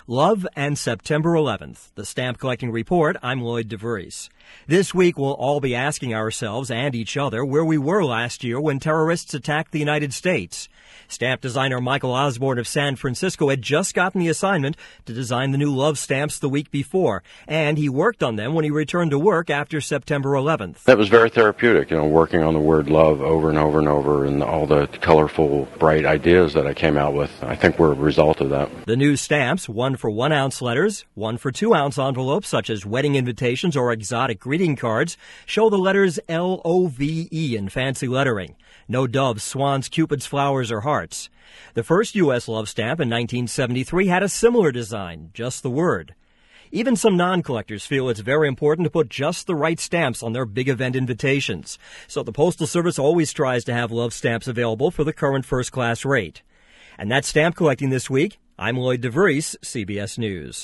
Love and September 11th. The Stamp Collecting Report. I'm Lloyd DeVries. This week we'll all be asking ourselves and each other where we were last year when terrorists attacked the United States. Stamp designer Michael Osborne of San Francisco had just gotten the assignment to design the new love stamps the week before, and he worked on them when he returned to work after September 11th. That was very therapeutic, working on the word love over and over and over, and all the colorful, bright ideas that I came out with, I think were a result of that. The new stamps, one for 1-ounce letters, one for 2-ounce envelopes such as wedding invitations or exotic greeting cards, show the letters L-O-V-E in fancy lettering. No doves, swans, cupids, flowers, or hearts. The first U.S. love stamp in 1973 had a similar design, just the word. Even some non-collectors feel it's very important to put just the right stamps on their big event invitations. So the Postal Service always tries to have love stamps available for the current first-class rate. And that's Stamp Collecting this week. I'm Lloyd DeVries, CBS News.